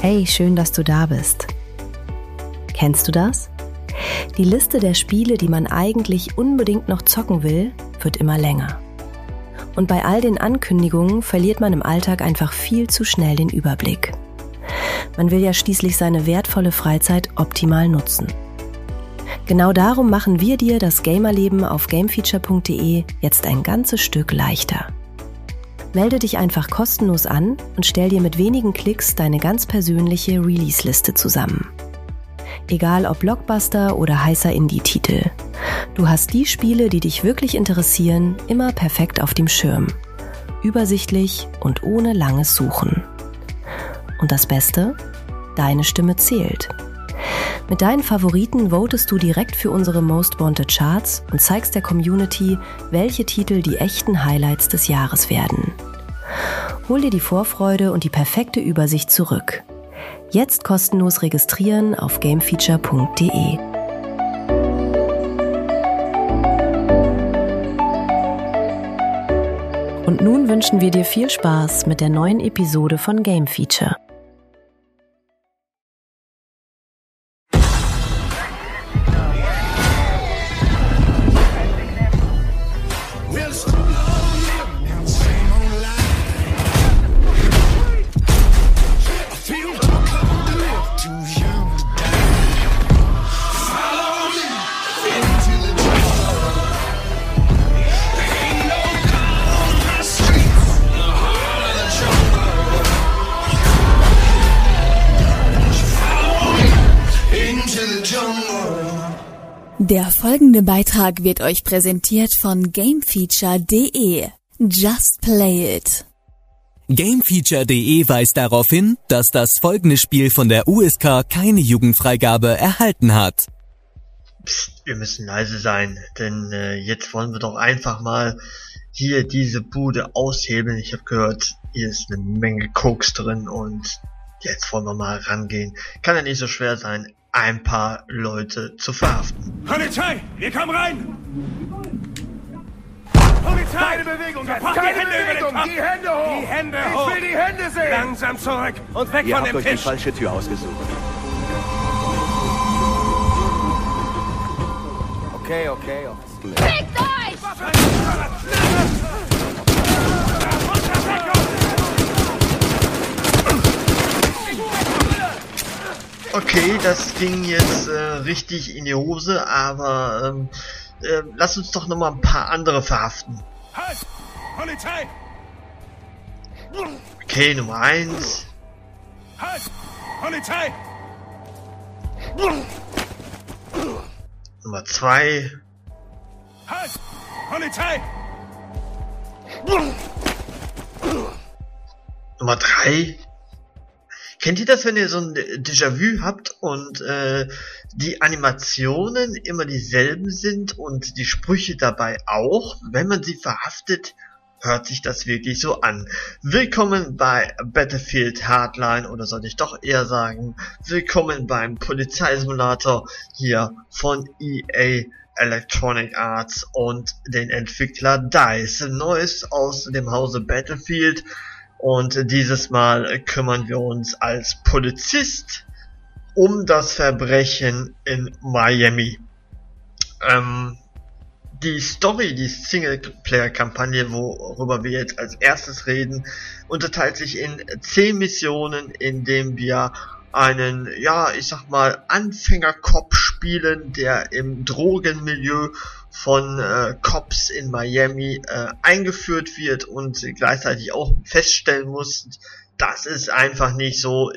Hey, schön, dass du da bist. Kennst du das? Die Liste der Spiele, die man eigentlich unbedingt noch zocken will, wird immer länger. Und bei all den Ankündigungen verliert man im Alltag einfach viel zu schnell den Überblick. Man will ja schließlich seine wertvolle Freizeit optimal nutzen. Genau darum machen wir dir das Gamerleben auf gamefeature.de jetzt ein ganzes Stück leichter. Melde dich einfach kostenlos an und stell dir mit wenigen Klicks deine ganz persönliche Release-Liste zusammen. Egal ob Blockbuster oder heißer Indie-Titel. Du hast die Spiele, die dich wirklich interessieren, immer perfekt auf dem Schirm. Übersichtlich und ohne langes Suchen. Und das Beste? Deine Stimme zählt. Mit deinen Favoriten votest du direkt für unsere Most Wanted Charts und zeigst der Community, welche Titel die echten Highlights des Jahres werden. Hol dir die Vorfreude und die perfekte Übersicht zurück. Jetzt kostenlos registrieren auf gamefeature.de. Und nun wünschen wir dir viel Spaß mit der neuen Episode von Game Feature. Der folgende Beitrag wird euch präsentiert von gamefeature.de. Just play it. Gamefeature.de weist darauf hin, dass das folgende Spiel von der USK keine Jugendfreigabe erhalten hat. Psst, wir müssen leise sein, denn jetzt wollen wir doch einfach mal hier diese Bude aushebeln. Ich habe gehört, hier ist eine Menge Koks drin und jetzt wollen wir mal rangehen. Kann ja nicht so schwer sein, ein paar Leute zu verhaften. Polizei, wir kommen rein! Polizei! Keine Bewegung, keine Bewegung! Die Hände hoch! Die Hände hoch! Ich will die Hände sehen! Langsam zurück und weg von dem Tisch! Ihr habt euch die falsche Tür ausgesucht. Okay. Fickt euch! Okay, das ging jetzt richtig in die Hose, aber lass uns doch nochmal ein paar andere verhaften. Halt! Polizei! Okay, Nummer 1. Halt! Polizei! Nummer 2. Halt! Polizei! Nummer 3. Kennt ihr das, wenn ihr so ein Déjà-vu habt und die Animationen immer dieselben sind und die Sprüche dabei auch? Wenn man sie verhaftet, hört sich das wirklich so an. Willkommen bei Battlefield Hardline, oder sollte ich doch eher sagen, willkommen beim Polizeisimulator hier von EA Electronic Arts und den Entwickler DICE. Neues aus dem Hause Battlefield. Und dieses Mal kümmern wir uns als Polizist um das Verbrechen in Miami. Die Story, die Singleplayer-Kampagne, worüber wir jetzt als erstes reden, unterteilt sich in 10 Missionen, in denen wir einen, Anfänger-Cop spielen, der im Drogenmilieu von Cops in Miami eingeführt wird und gleichzeitig auch feststellen muss, das ist einfach nicht so,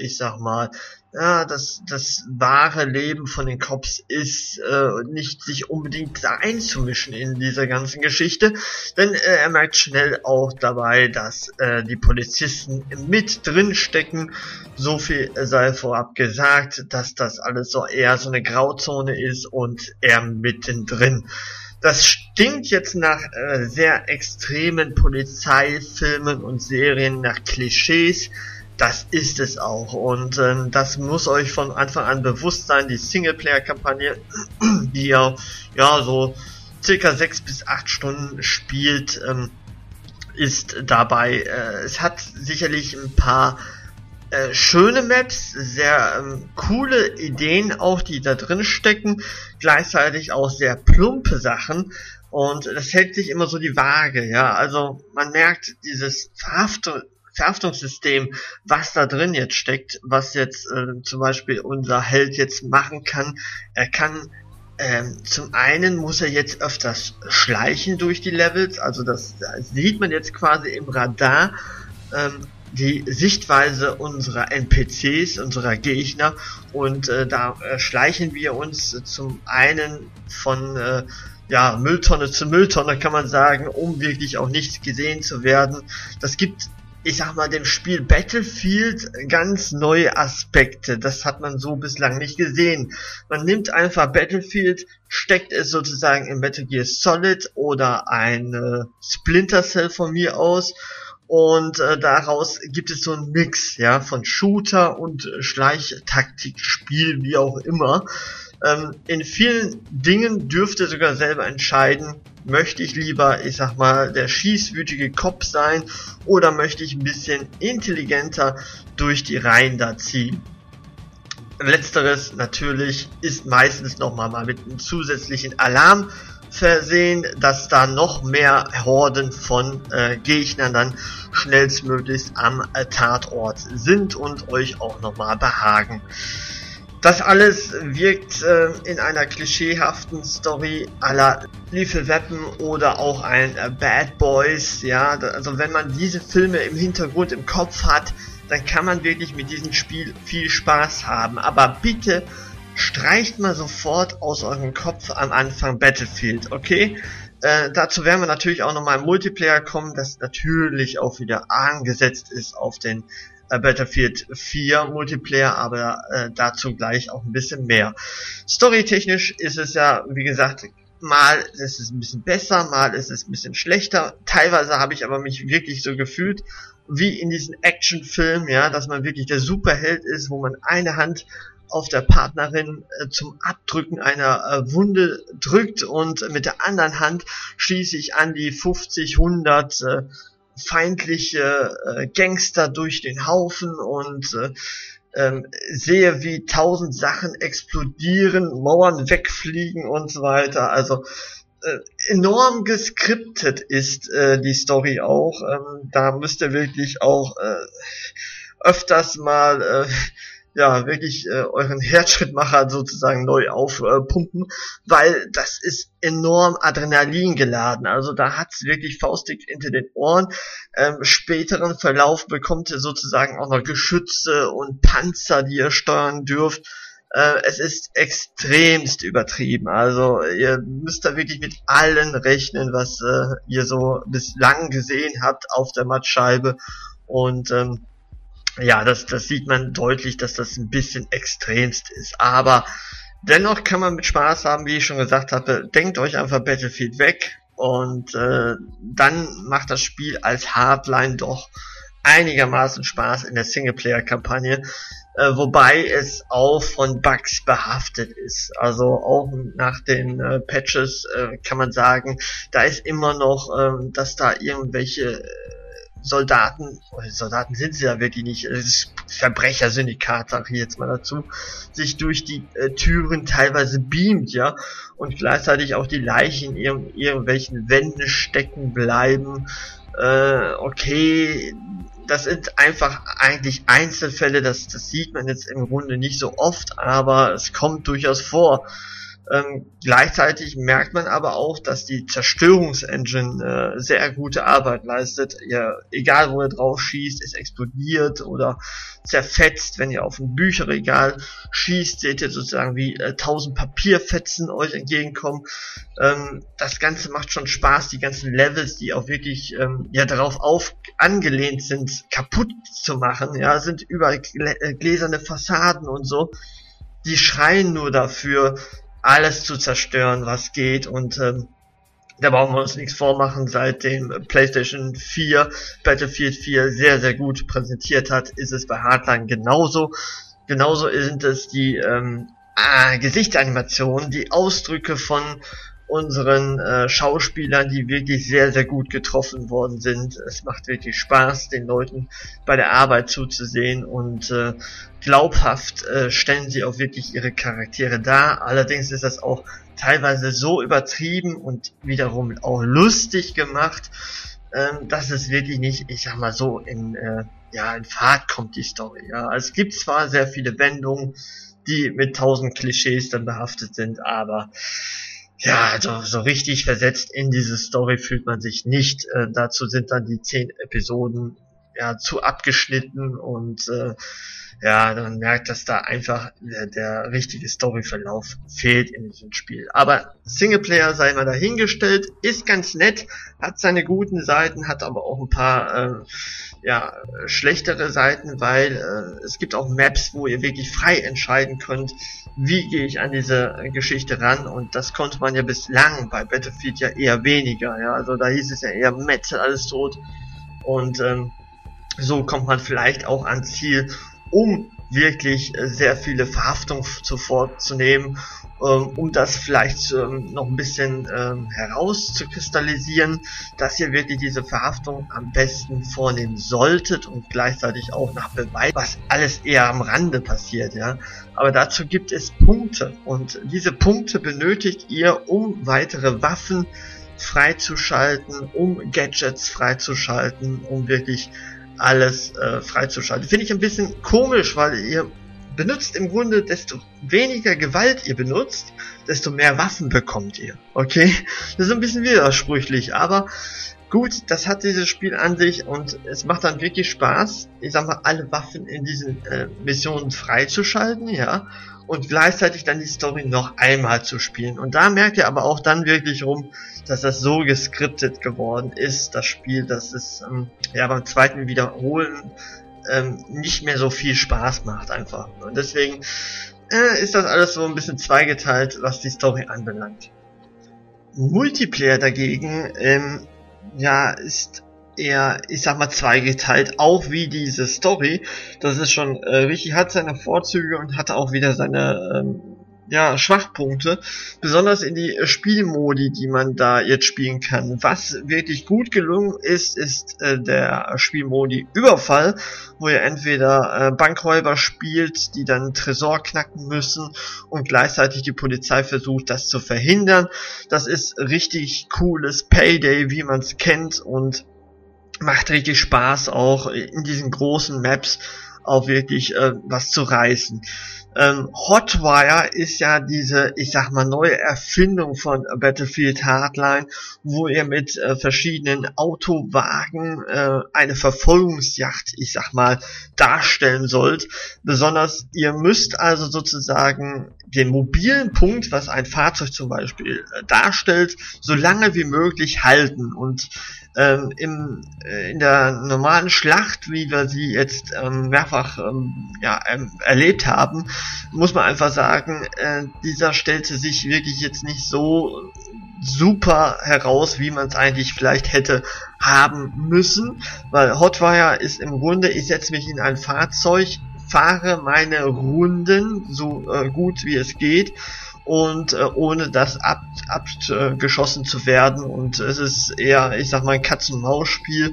das wahre Leben von den Cops ist nicht sich unbedingt da einzumischen in dieser ganzen Geschichte, denn er merkt schnell auch dabei, dass die Polizisten mit drin stecken. So viel sei vorab gesagt, dass das alles so eher so eine Grauzone ist und er mittendrin. Das stinkt jetzt nach sehr extremen Polizeifilmen und Serien, nach Klischees. Das ist es auch, und das muss euch von Anfang an bewusst sein. Die Singleplayer-Kampagne, die ja so circa 6 bis 8 Stunden spielt, ist dabei. Es hat sicherlich ein paar schöne Maps, sehr coole Ideen auch, die da drin stecken, gleichzeitig auch sehr plumpe Sachen, und das hält sich immer so die Waage, ja, also man merkt dieses Verhaftungssystem, was da drin jetzt steckt, was jetzt zum Beispiel unser Held jetzt machen kann. Er kann zum einen muss er jetzt öfters schleichen durch die Levels, also das sieht man jetzt quasi im Radar, die Sichtweise unserer NPCs, unserer Gegner, und da schleichen wir uns zum einen von Mülltonne zu Mülltonne, kann man sagen, um wirklich auch nicht gesehen zu werden. Das gibt, ich sag mal, dem Spiel Battlefield ganz neue Aspekte. Das hat man so bislang nicht gesehen. Man nimmt einfach Battlefield, steckt es sozusagen in Metal Gear Solid oder ein Splinter Cell von mir aus, und daraus gibt es so einen Mix, ja, von Shooter und Schleichtaktikspiel, wie auch immer. In vielen Dingen dürft ihr sogar selber entscheiden, möchte ich lieber, ich sag mal, der schießwütige Kopf sein, oder möchte ich ein bisschen intelligenter durch die Reihen da ziehen. Letzteres natürlich ist meistens nochmal mit einem zusätzlichen Alarm versehen, dass da noch mehr Horden von Gegnern dann schnellstmöglichst am Tatort sind und euch auch nochmal behagen. Das alles wirkt in einer klischeehaften Story à la Lethal Weapon oder auch ein Bad Boys, ja, also wenn man diese Filme im Hintergrund im Kopf hat, dann kann man wirklich mit diesem Spiel viel Spaß haben, aber bitte streicht mal sofort aus eurem Kopf am Anfang Battlefield, okay? Dazu werden wir natürlich auch nochmal im Multiplayer kommen, das natürlich auch wieder angesetzt ist auf den Battlefield 4 Multiplayer, aber dazu gleich auch ein bisschen mehr. Storytechnisch ist es ja, wie gesagt, mal ist es ein bisschen besser, mal ist es ein bisschen schlechter. Teilweise habe ich aber mich wirklich so gefühlt wie in diesen Actionfilmen, ja, dass man wirklich der Superheld ist, wo man eine Hand auf der Partnerin zum Abdrücken einer Wunde drückt und mit der anderen Hand schließe ich an die 50, 100 feindliche Gangster durch den Haufen und sehe, wie 1000 Sachen explodieren, Mauern wegfliegen und so weiter. Also enorm geskriptet ist die Story auch. Da müsst ihr wirklich auch öfters mal wirklich euren Herzschrittmacher sozusagen neu aufpumpen, weil das ist enorm Adrenalin geladen. Also da hat's wirklich faustdick hinter den Ohren. Späteren Verlauf bekommt ihr sozusagen auch noch Geschütze und Panzer, die ihr steuern dürft. Es ist extremst übertrieben. Also ihr müsst da wirklich mit allen rechnen, was ihr so bislang gesehen habt auf der Mattscheibe. Und das sieht man deutlich, dass das ein bisschen extremst ist. Aber dennoch kann man mit Spaß haben, wie ich schon gesagt habe. Denkt euch einfach Battlefield weg und dann macht das Spiel als Hardline doch einigermaßen Spaß in der Singleplayer-Kampagne. Wobei es auch von Bugs behaftet ist. Also auch nach den Patches kann man sagen, da ist immer noch, dass da irgendwelche Soldaten sind sie ja wirklich nicht, es ist Verbrechersyndikat, sag ich jetzt mal dazu, sich durch die Türen teilweise beamt, ja, und gleichzeitig auch die Leichen in irgendwelchen Wänden stecken bleiben. Okay, das sind einfach eigentlich Einzelfälle, das sieht man jetzt im Grunde nicht so oft, aber es kommt durchaus vor. Gleichzeitig merkt man aber auch, dass die Zerstörungsengine sehr gute Arbeit leistet. Egal wo ihr drauf schießt, es explodiert oder zerfetzt. Wenn ihr auf ein Bücherregal schießt, seht ihr sozusagen wie 1000 Papierfetzen euch entgegenkommen. Das Ganze macht schon Spaß, die ganzen Levels, die auch wirklich darauf angelehnt sind, kaputt zu machen. Ja, sind überall gläserne Fassaden und so. Die schreien nur dafür, alles zu zerstören, was geht, und da brauchen wir uns nichts vormachen, seit dem PlayStation 4 Battlefield 4 sehr, sehr gut präsentiert hat, ist es bei Hardline genauso. Genauso sind es die Gesichtsanimationen, die Ausdrücke von unseren Schauspielern, die wirklich sehr, sehr gut getroffen worden sind. Es macht wirklich Spaß, den Leuten bei der Arbeit zuzusehen und glaubhaft stellen sie auch wirklich ihre Charaktere dar. Allerdings ist das auch teilweise so übertrieben und wiederum auch lustig gemacht, dass es wirklich nicht, ich sag mal so, in Fahrt kommt die Story. Ja. Es gibt zwar sehr viele Wendungen, die mit 1000 Klischees dann behaftet sind, aber ja, so richtig versetzt in diese Story fühlt man sich nicht. Dazu sind dann die 10 Episoden zu abgeschnitten und man merkt, dass da einfach der richtige Storyverlauf fehlt in diesem Spiel. Aber Singleplayer sei mal dahingestellt, ist ganz nett, hat seine guten Seiten, hat aber auch ein paar schlechtere Seiten, weil es gibt auch Maps, wo ihr wirklich frei entscheiden könnt, wie gehe ich an diese Geschichte ran, und das konnte man ja bislang bei Battlefield ja eher weniger, ja, also da hieß es ja eher Metze, alles tot, und so kommt man vielleicht auch ans Ziel, um wirklich sehr viele Verhaftungen vorzunehmen, um das vielleicht noch ein bisschen herauszukristallisieren, dass ihr wirklich diese Verhaftung am besten vornehmen solltet und gleichzeitig auch nach Beweis, was alles eher am Rande passiert, ja. Aber dazu gibt es Punkte, und diese Punkte benötigt ihr, um weitere Waffen freizuschalten, um Gadgets freizuschalten, um wirklich alles freizuschalten. Finde ich ein bisschen komisch, weil ihr benutzt im Grunde, desto weniger Gewalt ihr benutzt, desto mehr Waffen bekommt ihr. Okay? Das ist ein bisschen widersprüchlich, aber gut, das hat dieses Spiel an sich, und es macht dann wirklich Spaß, ich sag mal, alle Waffen in diesen Missionen freizuschalten, ja, und gleichzeitig dann die Story noch einmal zu spielen. Und da merkt ihr aber auch dann wirklich dass das so geskriptet geworden ist, das Spiel, dass es beim zweiten Wiederholen nicht mehr so viel Spaß macht einfach. Und deswegen ist das alles so ein bisschen zweigeteilt, was die Story anbelangt. Multiplayer dagegen ist eher, ich sag mal, zweigeteilt, auch wie diese Story. Das ist schon richtig, hat seine Vorzüge und hat auch wieder seine Schwachpunkte, besonders in die Spielmodi, die man da jetzt spielen kann. Was wirklich gut gelungen ist der Spielmodi Überfall, wo ihr entweder Bankräuber spielt, die dann Tresor knacken müssen, und gleichzeitig die Polizei versucht, das zu verhindern. Das ist richtig cooles Payday, wie man es kennt, und macht richtig Spaß, auch in diesen großen Maps auch wirklich was zu reißen. Hotwire ist ja diese, ich sag mal, neue Erfindung von Battlefield Hardline, wo ihr mit verschiedenen Autowagen eine Verfolgungsjagd, ich sag mal, darstellen sollt. Besonders, ihr müsst also sozusagen den mobilen Punkt, was ein Fahrzeug zum Beispiel darstellt, so lange wie möglich halten, und in der normalen Schlacht, wie wir sie jetzt mehrfach erlebt haben, muss man einfach sagen, dieser stellte sich wirklich jetzt nicht so super heraus, wie man es eigentlich vielleicht hätte haben müssen, weil Hotwire ist im Grunde, ich setze mich in ein Fahrzeug, fahre meine Runden so gut wie es geht, und ohne das abgeschossen zu werden, und es ist eher, ich sag mal, ein Katz-und-Maus-Spiel.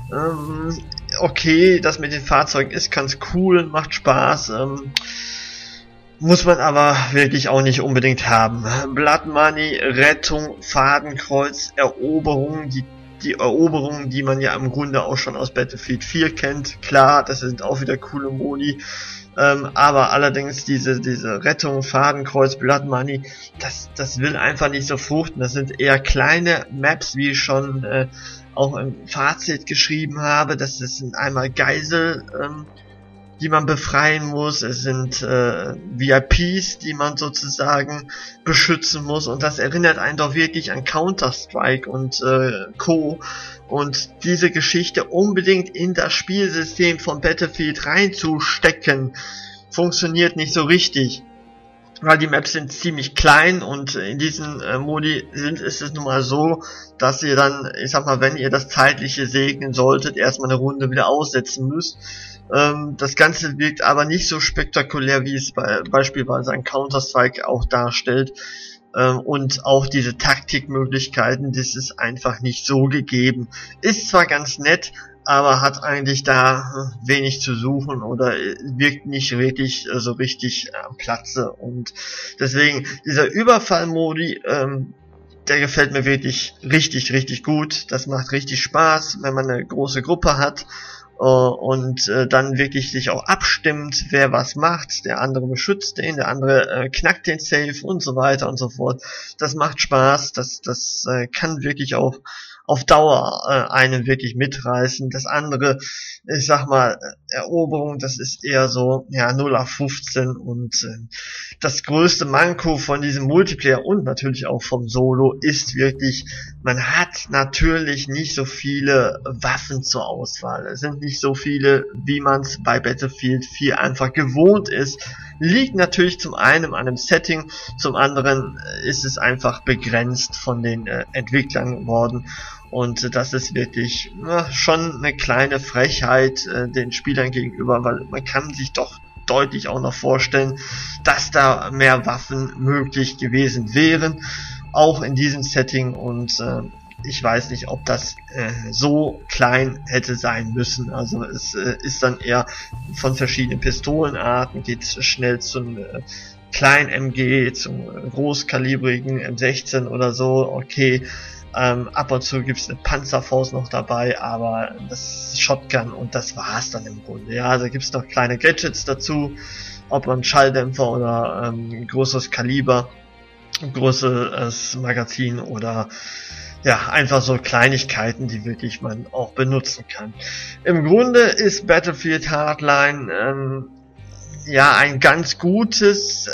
Okay, das mit den Fahrzeugen ist ganz cool, macht Spaß, muss man aber wirklich auch nicht unbedingt haben. Blood Money, Rettung, Fadenkreuz, Eroberung, die Eroberungen, die man ja im Grunde auch schon aus Battlefield 4 kennt. Klar, das sind auch wieder coole Modi. Aber allerdings diese Rettung, Fadenkreuz, Blood Money, das will einfach nicht so fruchten. Das sind eher kleine Maps, wie ich schon auch im Fazit geschrieben habe. Das sind einmal Geisel, die man befreien muss. Es sind VIPs, die man sozusagen beschützen muss. Und das erinnert einen doch wirklich an Counter-Strike und Co. Und diese Geschichte unbedingt in das Spielsystem von Battlefield reinzustecken, funktioniert nicht so richtig. Weil die Maps sind ziemlich klein, und in diesen Modi ist es nun mal so, dass ihr dann, ich sag mal, wenn ihr das Zeitliche segnen solltet, erstmal eine Runde wieder aussetzen müsst. Das Ganze wirkt aber nicht so spektakulär, wie es beispielsweise ein Counter-Strike auch darstellt. und auch diese Taktikmöglichkeiten, das ist einfach nicht so gegeben. Ist zwar ganz nett, aber hat eigentlich da wenig zu suchen oder wirkt nicht wirklich so richtig am Platze. Und deswegen, dieser Überfallmodi, der gefällt mir wirklich richtig, richtig gut. Das macht richtig Spaß, wenn man eine große Gruppe hat und dann wirklich sich auch abstimmt, wer was macht. Der andere beschützt den, der andere knackt den Safe und so weiter und so fort. Das macht Spaß, das kann wirklich auch auf Dauer einen wirklich mitreißen. Das andere, ich sag mal, Eroberung, das ist eher so 0 auf 15 und das größte Manko von diesem Multiplayer und natürlich auch vom Solo ist wirklich, man hat natürlich nicht so viele Waffen zur Auswahl. Es sind nicht so viele, wie man es bei Battlefield 4 einfach gewohnt ist. Liegt natürlich zum einen an dem Setting, zum anderen ist es einfach begrenzt von den Entwicklern geworden. Und das ist wirklich schon eine kleine Frechheit den Spielern gegenüber, weil man kann sich doch deutlich auch noch vorstellen, dass da mehr Waffen möglich gewesen wären, auch in diesem Setting. Und ich weiß nicht, ob das so klein hätte sein müssen. Also es ist dann eher von verschiedenen Pistolenarten, geht schnell zum kleinen MG, zum großkalibrigen M16 oder so, okay. Ab und zu gibt's eine Panzerfaust noch dabei, aber das Shotgun und das war's dann im Grunde. Ja, also gibt's noch kleine Gadgets dazu, ob man Schalldämpfer oder größeres Kaliber, größeres Magazin oder ja, einfach so Kleinigkeiten, die wirklich man auch benutzen kann. Im Grunde ist Battlefield Hardline ein ganz gutes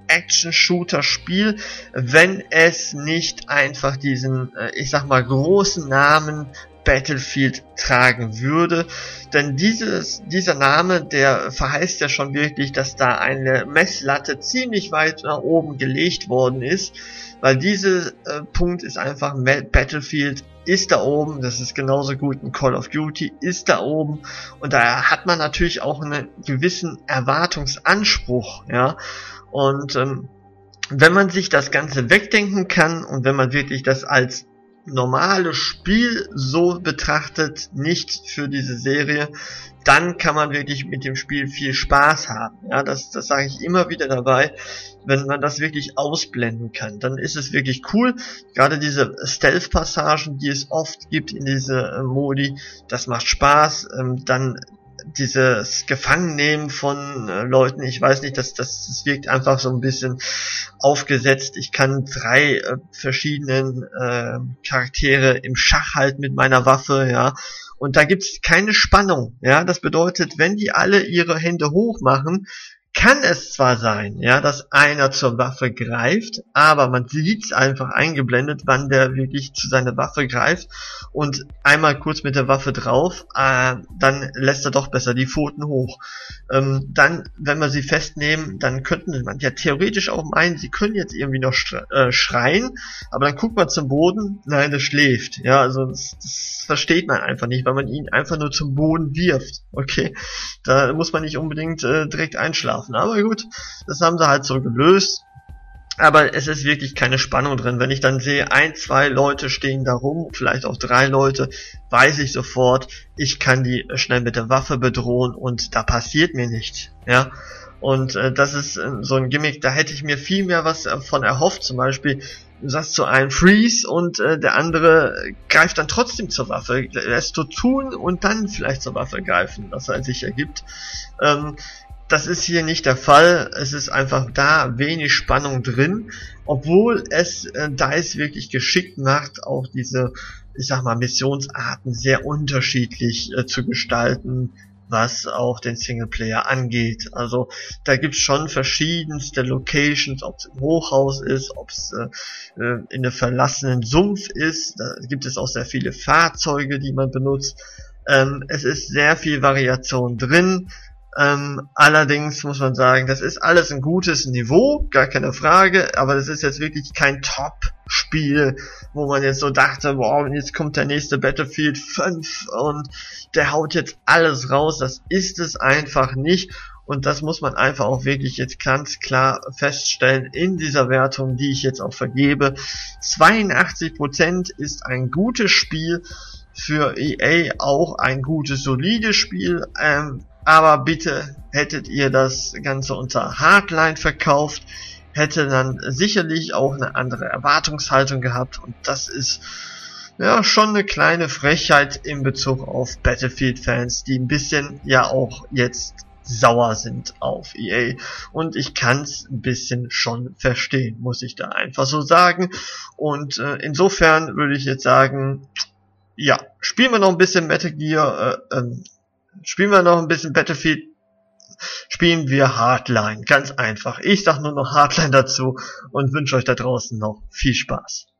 Action-Shooter-Spiel, wenn es nicht einfach diesen, ich sag mal, großen Namen Battlefield tragen würde. Denn dieser Name, der verheißt ja schon wirklich, dass da eine Messlatte ziemlich weit nach oben gelegt worden ist, weil dieser Punkt ist einfach, Battlefield ist da oben, das ist genauso gut ein Call of Duty, ist da oben und da hat man natürlich auch einen gewissen Erwartungsanspruch, ja, und wenn man sich das Ganze wegdenken kann und wenn man wirklich das als normales Spiel so betrachtet, nicht für diese Serie, dann kann man wirklich mit dem Spiel viel Spaß haben. Ja, das sage ich immer wieder dabei. Wenn man das wirklich ausblenden kann, dann ist es wirklich cool. Gerade diese Stealth-Passagen, die es oft gibt in diese Modi, das macht Spaß. Dann dieses Gefangennehmen von Leuten, ich weiß nicht, das wirkt einfach so ein bisschen aufgesetzt. Ich kann 3 verschiedenen Charaktere im Schach halten mit meiner Waffe, ja, und da gibt's keine Spannung, ja. Das bedeutet, wenn die alle ihre Hände hoch machen, kann es zwar sein, ja, dass einer zur Waffe greift, aber man sieht's einfach eingeblendet, wann der wirklich zu seiner Waffe greift und einmal kurz mit der Waffe drauf, dann lässt er doch besser die Pfoten hoch. Dann, wenn wir sie festnehmen, dann könnten man ja theoretisch auch meinen, sie können jetzt irgendwie noch schreien, aber dann guckt man zum Boden, nein, er schläft. Ja, also das versteht man einfach nicht, weil man ihn einfach nur zum Boden wirft. Okay, da muss man nicht unbedingt direkt einschlafen. Aber gut, das haben sie halt so gelöst. Aber es ist wirklich keine Spannung drin. Wenn ich dann sehe, 1, 2 Leute stehen da rum, vielleicht auch 3 Leute, weiß ich sofort, ich kann die schnell mit der Waffe bedrohen und da passiert mir nichts. Ja. Und das ist so ein Gimmick, da hätte ich mir viel mehr was von erhofft. Zum Beispiel, du sagst zu einem Freeze und der andere greift dann trotzdem zur Waffe, lässt so tun und dann vielleicht zur Waffe greifen, was er sich ergibt. Das ist hier nicht der Fall. Es ist einfach da wenig Spannung drin, obwohl es DICE wirklich geschickt macht, auch diese, ich sag mal, Missionsarten sehr unterschiedlich zu gestalten, was auch den Singleplayer angeht. Also da gibt's schon verschiedenste Locations, ob es im Hochhaus ist, ob es in einem verlassenen Sumpf ist. Da gibt es auch sehr viele Fahrzeuge, die man benutzt. Es ist sehr viel Variation drin. Allerdings muss man sagen, das ist alles ein gutes Niveau, gar keine Frage, aber das ist jetzt wirklich kein Top-Spiel, wo man jetzt so dachte, boah, jetzt kommt der nächste Battlefield 5 und der haut jetzt alles raus. Das ist es einfach nicht. Und das muss man einfach auch wirklich jetzt ganz klar feststellen in dieser Wertung, die ich jetzt auch vergebe. 82% ist ein gutes Spiel, für EA auch ein gutes, solides Spiel, aber bitte hättet ihr das Ganze unter Hardline verkauft, hätte dann sicherlich auch eine andere Erwartungshaltung gehabt, und das ist ja schon eine kleine Frechheit in Bezug auf Battlefield-Fans, die ein bisschen ja auch jetzt sauer sind auf EA, und ich kann's ein bisschen schon verstehen, muss ich da einfach so sagen. Und insofern würde ich jetzt sagen, ja, spielen wir noch ein bisschen Metal Gear, spielen wir noch ein bisschen Battlefield, spielen wir Hardline, ganz einfach. Ich sag nur noch Hardline dazu und wünsche euch da draußen noch viel Spaß.